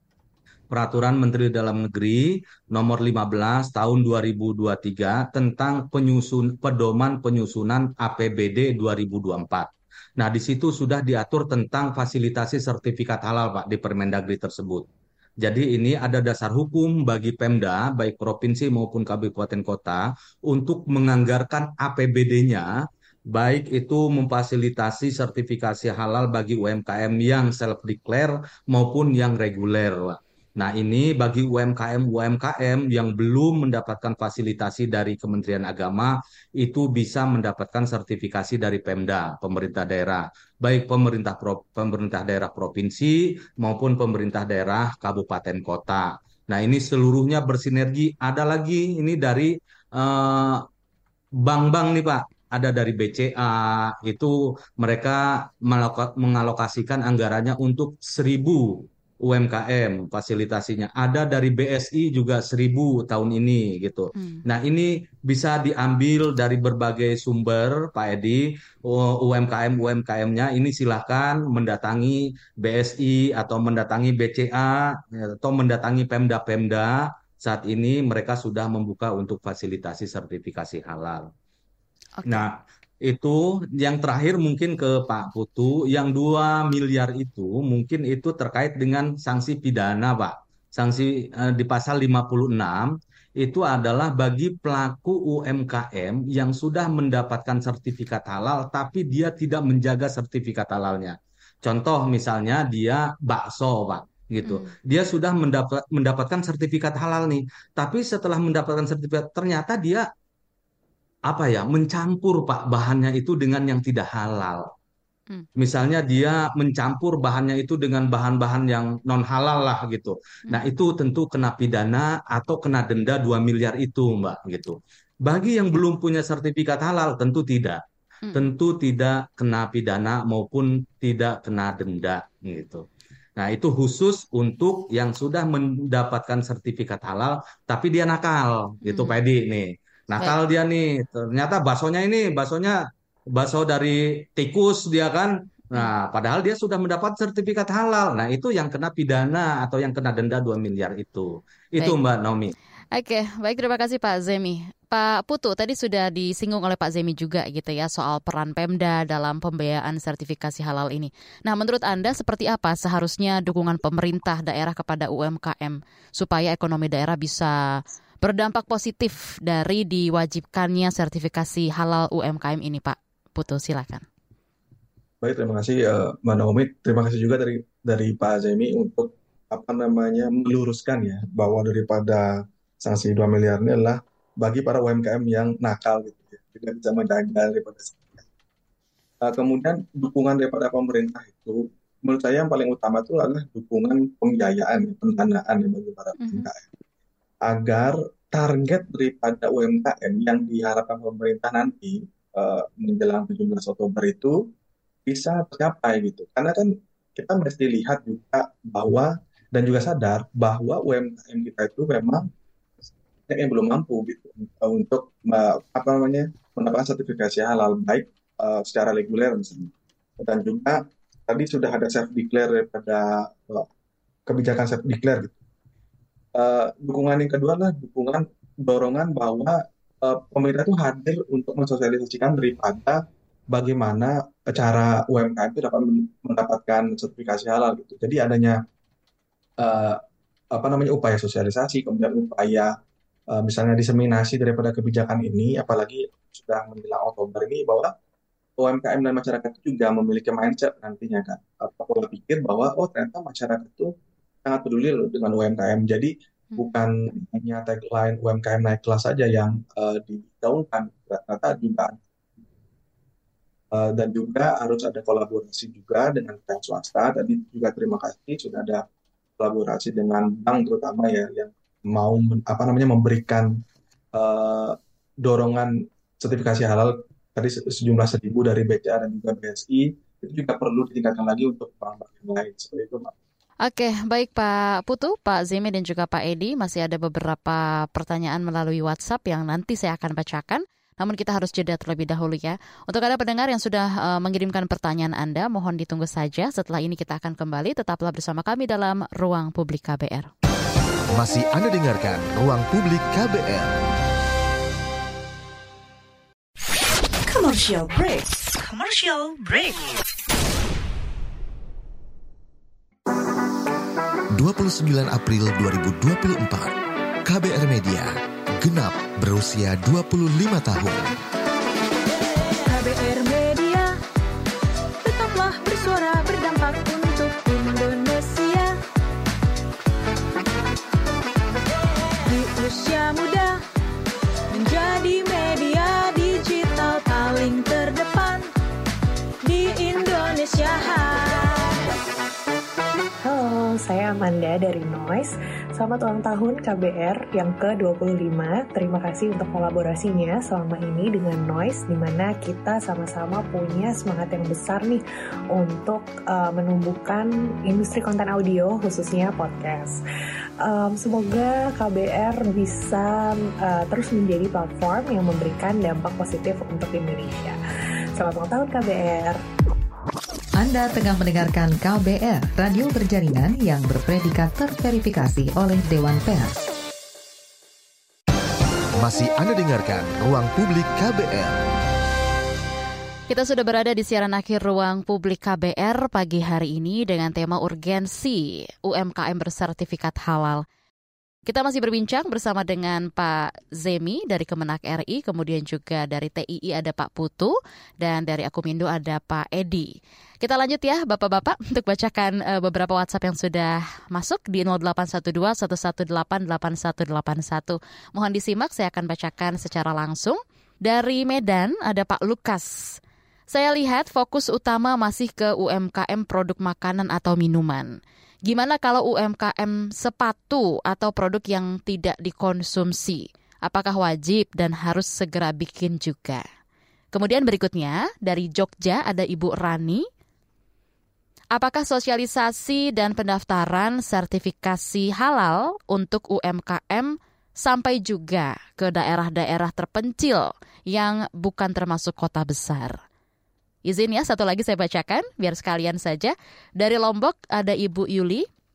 Peraturan Menteri Dalam Negeri nomor lima belas tahun dua ribu dua puluh tiga tentang penyusun pedoman penyusunan A P B D dua ribu dua puluh empat. Nah, di situ sudah diatur tentang fasilitasi sertifikat halal, Pak, di Permendagri tersebut. Jadi ini ada dasar hukum bagi Pemda, baik provinsi maupun kabupaten kota, untuk menganggarkan A P B D-nya, baik itu memfasilitasi sertifikasi halal bagi U M K M yang self-declare maupun yang reguler, Pak. Nah, ini bagi U M K M-U M K M yang belum mendapatkan fasilitasi dari Kementerian Agama, itu bisa mendapatkan sertifikasi dari Pemda, pemerintah daerah, baik pemerintah pro, pemerintah daerah provinsi maupun pemerintah daerah kabupaten kota. Nah, ini seluruhnya bersinergi. Ada lagi ini dari eh, bank-bank nih Pak. Ada dari B C A, itu mereka meloka- mengalokasikan anggarannya untuk seribu U M K M fasilitasinya. Ada dari B S I juga seribu tahun ini gitu. Hmm. Nah, ini bisa diambil dari berbagai sumber, Pak Edi. U M K M U M K M-nya ini silakan mendatangi B S I atau mendatangi B C A atau mendatangi Pemda-Pemda. Saat ini mereka sudah membuka untuk fasilitasi sertifikasi halal. Oke. Nah, itu yang terakhir mungkin ke Pak Putu, yang dua miliar itu mungkin itu terkait dengan sanksi pidana, Pak. Sanksi eh, di pasal lima puluh enam itu adalah bagi pelaku U M K M yang sudah mendapatkan sertifikat halal tapi dia tidak menjaga sertifikat halalnya. Contoh misalnya dia bakso, Pak, gitu. Hmm. Dia sudah mendapat mendapatkan sertifikat halal nih, tapi setelah mendapatkan sertifikat ternyata dia apa ya, mencampur Pak bahannya itu dengan yang tidak halal. Hmm. Misalnya dia mencampur bahannya itu dengan bahan-bahan yang non halal lah gitu. Nah, Hmm. itu tentu kena pidana atau kena denda dua miliar itu, Mbak, gitu. Bagi yang Ya. belum punya sertifikat halal tentu tidak. Hmm. Tentu tidak kena pidana maupun tidak kena denda gitu. Nah, itu khusus untuk yang sudah mendapatkan sertifikat halal tapi dia nakal gitu, Hmm. Pak Edi nih. Nakal Baik. dia nih, ternyata baksonya ini baksonya bakso dari tikus dia kan. Hmm. Nah, padahal dia sudah mendapat sertifikat halal. Nah, itu yang kena pidana atau yang kena denda dua miliar itu. Itu Baik. Mbak Naomi. Oke, baik, terima kasih Pak Zemi. Pak Putu, tadi sudah disinggung oleh Pak Zemi juga gitu ya soal peran Pemda dalam pembiayaan sertifikasi halal ini. Nah, menurut Anda seperti apa seharusnya dukungan pemerintah daerah kepada U M K M supaya ekonomi daerah bisa berdampak positif dari diwajibkannya sertifikasi halal U M K M ini, Pak Putu, silakan. Baik, terima kasih uh, Mbak Naomi. Terima kasih juga dari dari Pak Zemi untuk apa namanya meluruskan ya bahwa daripada sanksi dua miliar ini adalah bagi para U M K M yang nakal gitu ya, tidak bisa menjaga daripada uh, kemudian dukungan daripada pemerintah itu menurut saya yang paling utama itu adalah dukungan pembiayaan, pendanaan ya, bagi para U M K M mm-hmm. agar target daripada U M K M yang diharapkan pemerintah nanti uh, menjelang tujuh belas Oktober itu bisa tercapai gitu. Karena kan kita mesti lihat juga bahwa dan juga sadar bahwa U M K M kita itu memang yang belum mampu gitu untuk apa namanya mendapatkan sertifikasi halal baik uh, secara reguler misalnya. Dan juga tadi sudah ada self declare daripada uh, kebijakan self declare gitu. Uh, dukungan yang kedua adalah dukungan dorongan bahwa uh, pemerintah itu hadir untuk mensosialisasikan daripada bagaimana cara U M K M itu dapat mendapatkan sertifikasi halal gitu. Jadi adanya uh, apa namanya upaya sosialisasi, kemudian upaya Uh, misalnya diseminasi daripada kebijakan ini, apalagi sudah menjelang Oktober ini, bahwa U M K M dan masyarakat itu juga memiliki mindset nantinya kan, atau pola pikir bahwa oh ternyata masyarakat itu sangat peduli loh dengan U M K M. Jadi hmm. bukan hanya tagline U M K M naik kelas saja yang uh, digaungkan, ternyata juga uh, dan juga harus ada kolaborasi juga dengan pihak swasta. Tadi juga terima kasih sudah ada kolaborasi dengan bank terutama ya yang mau apa namanya memberikan uh, dorongan sertifikasi halal tadi sejumlah seribu dari B C A dan juga B S I itu juga perlu ditingkatkan lagi untuk bank-bank yang lain seperti itu, Pak. Oke, baik Pak Putu, Pak Zemi dan juga Pak Edi, masih ada beberapa pertanyaan melalui WhatsApp yang nanti saya akan bacakan. Namun kita harus jeda terlebih dahulu ya. Untuk Anda pendengar yang sudah uh, mengirimkan pertanyaan Anda, mohon ditunggu saja. Setelah ini kita akan kembali. Tetaplah bersama kami dalam Ruang Publik K B R. Masih Anda dengarkan Ruang Publik K B R. Commercial break. Commercial break. dua puluh sembilan April dua ribu dua puluh empat, K B R Media genap berusia dua puluh lima tahun. K B R Media tetaplah bersuara berdampak untuk Indonesia. Di usia muda menjadi media digital paling terdepan di Indonesia. Halo, saya Amanda dari Noise. Selamat ulang tahun K B R yang ke dua puluh lima. Terima kasih untuk kolaborasinya selama ini dengan Noise, di mana kita sama-sama punya semangat yang besar nih untuk uh, menumbuhkan industri konten audio, khususnya podcast. Um, semoga K B R bisa uh, terus menjadi platform yang memberikan dampak positif untuk Indonesia. Selamat ulang tahun K B R. Anda tengah mendengarkan K B R, radio berjaringan yang berpredikat terverifikasi oleh Dewan Pers. Masih Anda dengarkan Ruang Publik K B R. Kita sudah berada di siaran akhir Ruang Publik K B R pagi hari ini dengan tema urgensi U M K M bersertifikat halal. Kita masih berbincang bersama dengan Pak Zemi dari Kemenak R I, kemudian juga dari T I I ada Pak Putu, dan dari Akumindo ada Pak Edi. Kita lanjut ya Bapak-Bapak untuk bacakan uh, beberapa WhatsApp yang sudah masuk di nol delapan satu dua satu satu delapan delapan satu delapan satu. Mohon disimak, saya akan bacakan secara langsung. Dari Medan ada Pak Lukas. Saya lihat fokus utama masih ke U M K M produk makanan atau minuman. Gimana kalau U M K M sepatu atau produk yang tidak dikonsumsi? Apakah wajib dan harus segera bikin juga? Kemudian berikutnya dari Jogja ada Ibu Rani. Apakah sosialisasi dan pendaftaran sertifikasi halal untuk U M K M sampai juga ke daerah-daerah terpencil yang bukan termasuk kota besar? Izin ya, satu lagi saya bacakan, biar sekalian saja. Dari Lombok ada Ibu Yuli.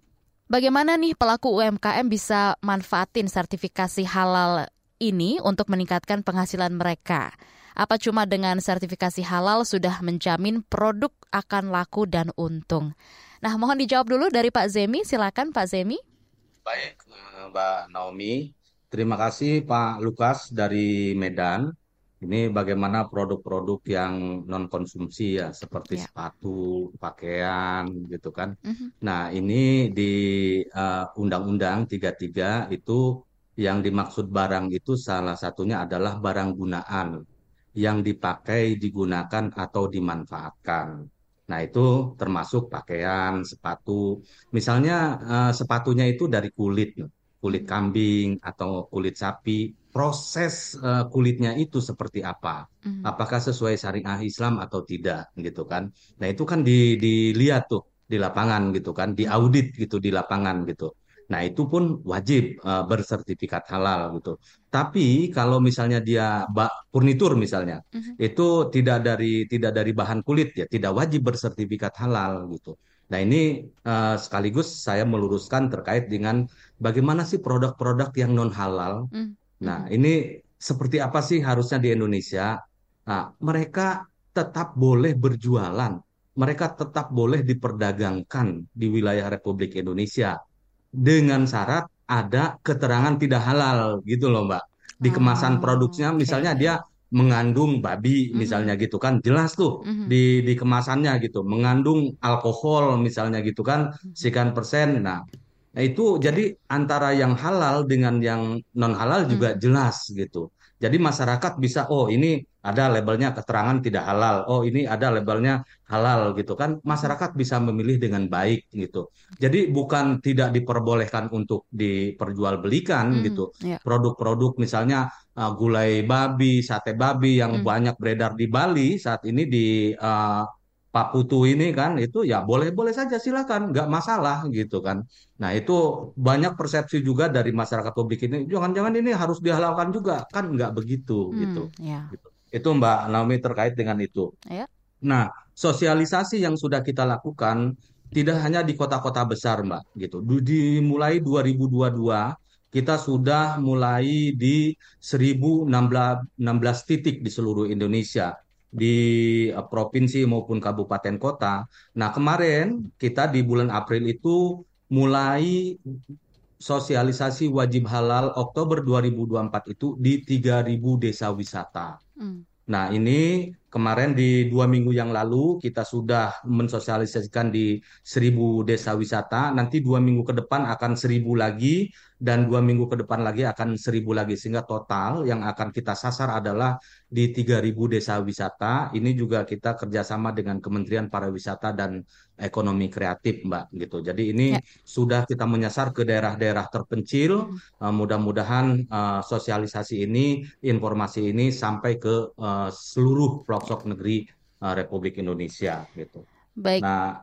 Bagaimana nih pelaku U M K M bisa manfaatin sertifikasi halal ini untuk meningkatkan penghasilan mereka? Apa cuma dengan sertifikasi halal sudah menjamin produk akan laku dan untung? Nah, mohon dijawab dulu dari Pak Zemi. Silakan Pak Zemi. Baik, Mbak Naomi. Terima kasih Pak Lukas dari Medan. Ini bagaimana produk-produk yang non-konsumsi ya, seperti Ya. sepatu, pakaian, gitu kan. Mhm. Nah, ini di uh, Undang-Undang tiga puluh tiga itu yang dimaksud barang itu salah satunya adalah barang gunaan yang dipakai, digunakan, atau dimanfaatkan. Nah, itu termasuk pakaian, sepatu. Misalnya eh, sepatunya itu dari kulit, kulit kambing atau kulit sapi. Proses eh, kulitnya itu seperti apa? Mhm. Apakah sesuai syariah Islam atau tidak, gitu kan? Nah, itu kan di- dilihat tuh di lapangan, gitu kan, diaudit gitu di lapangan gitu. Nah, itu pun wajib eh, bersertifikat halal gitu. Tapi kalau misalnya dia bak furnitur misalnya, Mhm. itu tidak dari tidak dari bahan kulit ya, tidak wajib bersertifikat halal gitu. Nah, ini eh, sekaligus saya meluruskan terkait dengan bagaimana sih produk-produk yang non halal. Mhm. Nah, Mhm. ini seperti apa sih harusnya di Indonesia? Nah, mereka tetap boleh berjualan, mereka tetap boleh diperdagangkan di wilayah Republik Indonesia dengan syarat ada keterangan tidak halal gitu loh Mbak. Di kemasan Oh, produknya misalnya oke. dia mengandung babi Mhm. misalnya gitu kan, jelas tuh Mhm. di di kemasannya gitu, mengandung alkohol misalnya gitu kan, Mhm. sekian persen. Nah, nah itu Ya. jadi antara yang halal dengan yang non halal juga Mhm. jelas gitu. Jadi masyarakat bisa, oh ini ada labelnya keterangan tidak halal, oh ini ada labelnya halal gitu kan. Mhm. Masyarakat bisa memilih dengan baik gitu. Jadi bukan tidak diperbolehkan untuk diperjualbelikan Mhm. gitu. Ya. Produk-produk misalnya uh, gulai babi, sate babi yang Mhm. banyak beredar di Bali saat ini di uh, Pak Putu ini kan itu ya boleh-boleh saja silakan, nggak masalah gitu kan. Nah itu banyak persepsi juga dari masyarakat publik ini, jangan-jangan ini harus dihalalkan juga kan nggak begitu gitu. Hmm, ya. Gitu. Itu Mbak Naomi terkait dengan itu. Ya. Nah, sosialisasi yang sudah kita lakukan tidak hanya di kota-kota besar, Mbak, gitu. Du- Dimulai dua ribu dua puluh dua, kita sudah mulai di seribu enam belas enam belas titik di seluruh Indonesia, di eh, provinsi maupun kabupaten kota. Nah, kemarin kita di bulan April itu mulai sosialisasi wajib halal Oktober dua ribu dua puluh empat itu di tiga ribu desa wisata. Hmm. Nah, ini kemarin di dua minggu yang lalu kita sudah mensosialisasikan di seribu desa wisata. Nanti dua minggu ke depan akan seribu lagi dan dua minggu ke depan lagi akan seribu lagi. Sehingga total yang akan kita sasar adalah di tiga ribu desa wisata. Ini juga kita kerjasama dengan Kementerian Pariwisata dan Ekonomi Kreatif, Mbak. Gitu. Jadi ini Ya. sudah kita menyasar ke daerah-daerah terpencil. Mhm. Uh, mudah-mudahan uh, sosialisasi ini, informasi ini sampai ke uh, seluruh pelosok negeri uh, Republik Indonesia gitu. Baik. Nah,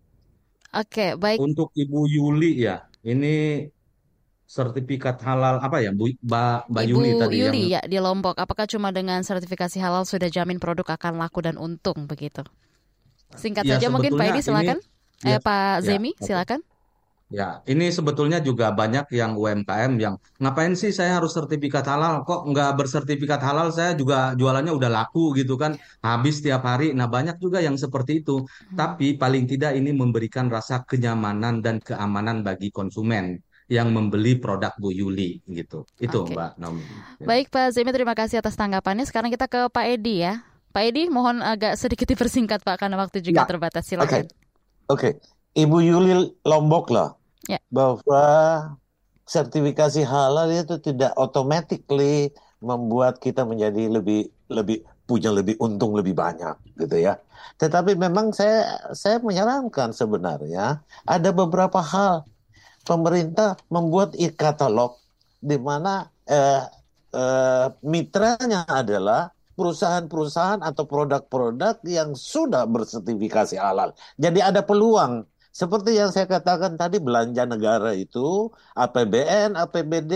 Oke, baik. untuk Ibu Yuli ya, ini sertifikat halal apa ya, Bu, Mbak, Mbak Yuli Ibu tadi yang Yuli ya di Lombok, apakah cuma dengan sertifikasi halal sudah jamin produk akan laku dan untung begitu? Singkat ya saja mungkin Pak sebetulnya Edi ini silakan. ya Eh Pak ya Zemi oke. silakan. Ya, ini sebetulnya juga banyak yang U M K M yang ngapain sih saya harus sertifikat halal? Kok nggak bersertifikat halal saya juga jualannya udah laku gitu kan, habis tiap hari. Nah, banyak juga yang seperti itu. Hmm. Tapi paling tidak ini memberikan rasa kenyamanan dan keamanan bagi konsumen yang membeli produk Bu Yuli gitu. Itu Oke. Mbak Naomi. Ya. Baik Pak Zemi, terima kasih atas tanggapannya. Sekarang kita ke Pak Edi ya. Pak Edi mohon agak sedikit dipersingkat Pak karena waktu juga Ya, terbatas. oke, Silakan. oke. Ibu Yuli Lombok lah, Ya. bahwa sertifikasi halal itu tidak automatically membuat kita menjadi lebih lebih punya lebih untung lebih banyak gitu ya. Tetapi memang saya saya menyarankan sebenarnya ada beberapa hal. Pemerintah membuat e-katalog di mana eh, eh, mitranya adalah perusahaan-perusahaan atau produk-produk yang sudah bersertifikasi halal. Jadi ada peluang. Seperti yang saya katakan tadi, belanja negara itu, A P B N, A P B D,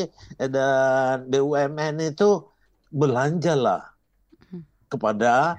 dan B U M N itu belanjalah kepada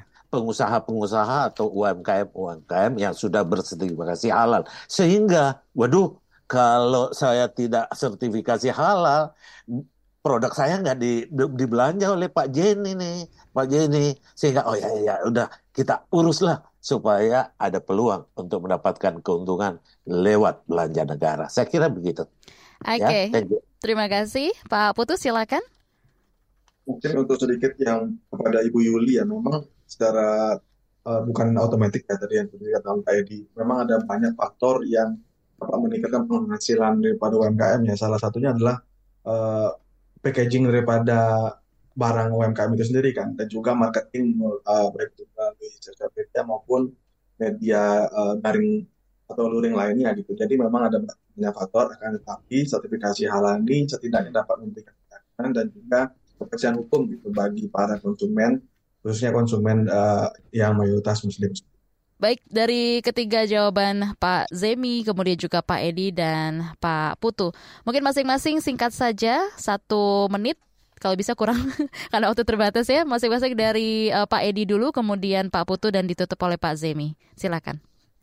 pengusaha-pengusaha atau U M K M-U M K M yang sudah bersertifikasi halal. Sehingga, waduh, kalau saya tidak sertifikasi halal, produk saya nggak di, di, dibelanja oleh Pak Jenny nih, Pak Jenny. Sehingga oh ya ya udah kita uruslah supaya ada peluang untuk mendapatkan keuntungan lewat belanja negara. Saya kira begitu. Oke, okay. ya, terima kasih Pak Putu, silakan. Mungkin untuk sedikit yang kepada Ibu Yuli ya, memang secara uh, bukan otomatis ya tadi yang dikatakan Pak Edi, memang ada banyak faktor yang dapat meningkatkan penghasilan daripada U M K M ya. Salah satunya adalah uh, packaging daripada barang U M K M itu sendiri kan, dan juga marketing uh, baik itu melalui sosial media maupun media uh, daring atau luring lainnya gitu. Jadi memang ada banyak faktor, akan tetapi sertifikasi halal ini setidaknya dapat memberikan keyakinan dan juga kepastian hukum gitu bagi para konsumen, khususnya konsumen uh, yang mayoritas muslim. Baik, dari ketiga jawaban Pak Zemi, kemudian juga Pak Edi dan Pak Putu, mungkin masing-masing singkat saja, satu menit, kalau bisa kurang, karena waktu terbatas ya, masing-masing dari uh, Pak Edi dulu, kemudian Pak Putu, dan ditutup oleh Pak Zemi. Silakan.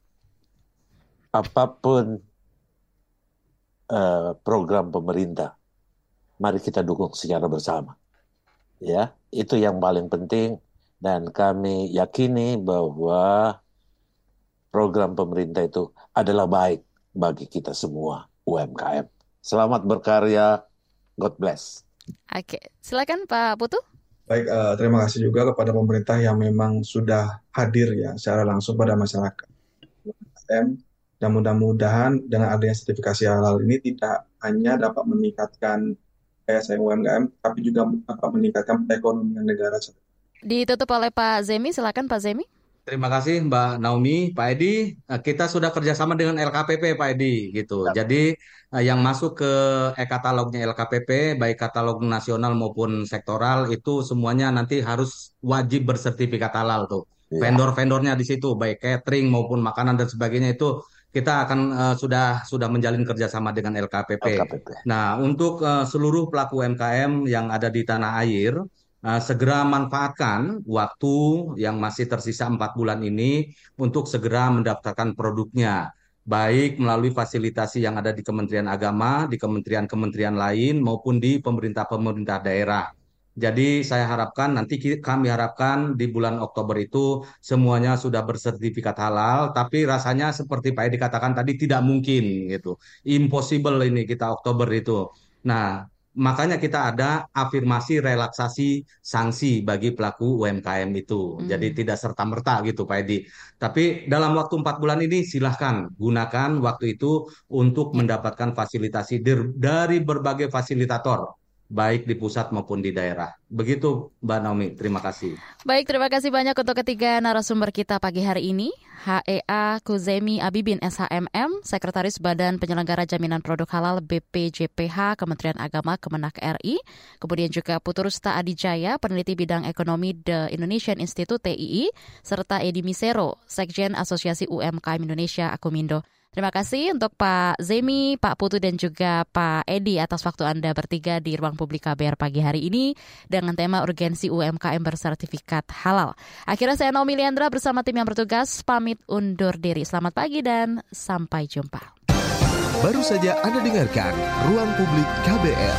Apapun uh, program pemerintah, mari kita dukung secara bersama. Ya, itu yang paling penting, dan kami yakini bahwa program pemerintah itu adalah baik bagi kita semua U M K M. Selamat berkarya, God bless. Oke, silakan Pak Putu. Baik, uh, terima kasih juga kepada pemerintah yang memang sudah hadir ya secara langsung pada masyarakat U M K M. Dan mudah-mudahan dengan adanya sertifikasi halal ini tidak hanya dapat meningkatkan daya saing U M K M, tapi juga dapat meningkatkan perekonomian negara. Ditutup oleh Pak Zemi, silakan Pak Zemi. Terima kasih Mbak Naomi, Pak Edi. Kita sudah kerjasama dengan L K P P, Pak Edi, gitu. Ya. Jadi yang masuk ke e-katalognya L K P P, baik katalog nasional maupun sektoral, itu semuanya nanti harus wajib bersertifikat halal tuh. Ya. Vendor-vendornya di situ, baik catering maupun makanan dan sebagainya itu kita akan uh, sudah sudah menjalin kerjasama dengan L K P P. L K P P. Nah, untuk uh, seluruh pelaku U M K M yang ada di tanah air, Uh, segera manfaatkan waktu yang masih tersisa empat bulan ini untuk segera mendaftarkan produknya, baik melalui fasilitasi yang ada di Kementerian Agama, di kementerian-kementerian lain, maupun di pemerintah-pemerintah daerah. Jadi saya harapkan, nanti kami harapkan di bulan Oktober itu semuanya sudah bersertifikat halal, tapi rasanya seperti Pak Edi katakan tadi tidak mungkin gitu. Impossible ini kita Oktober itu. Nah, makanya kita ada afirmasi relaksasi sanksi bagi pelaku U M K M itu. Hmm. Jadi tidak serta-merta gitu Pak Edi. Tapi dalam waktu empat bulan ini silahkan gunakan waktu itu untuk mendapatkan fasilitasi dari berbagai fasilitator, baik di pusat maupun di daerah. Begitu Mbak Naomi, terima kasih. Baik, terima kasih banyak untuk ketiga narasumber kita pagi hari ini. H E A Kuzemi Abibin S H M M, Sekretaris Badan Penyelenggara Jaminan Produk Halal B P J P H Kementerian Agama Kemenak R I. Kemudian juga Putu Rusta Adijaya, Peneliti Bidang Ekonomi The Indonesian Institute T I I. Serta Edi Misero, Sekjen Asosiasi U M K M Indonesia Akumindo. Terima kasih untuk Pak Zemi, Pak Putu, dan juga Pak Edi atas waktu Anda bertiga di Ruang Publik K B R pagi hari ini dengan tema urgensi U M K M bersertifikat halal. Akhirnya saya Naomi Liandra bersama tim yang bertugas pamit undur diri. Selamat pagi dan sampai jumpa. Baru saja Anda dengarkan Ruang Publik K B R.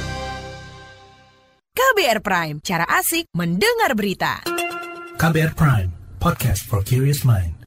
K B R Prime, cara asik mendengar berita. K B R Prime, podcast for curious mind.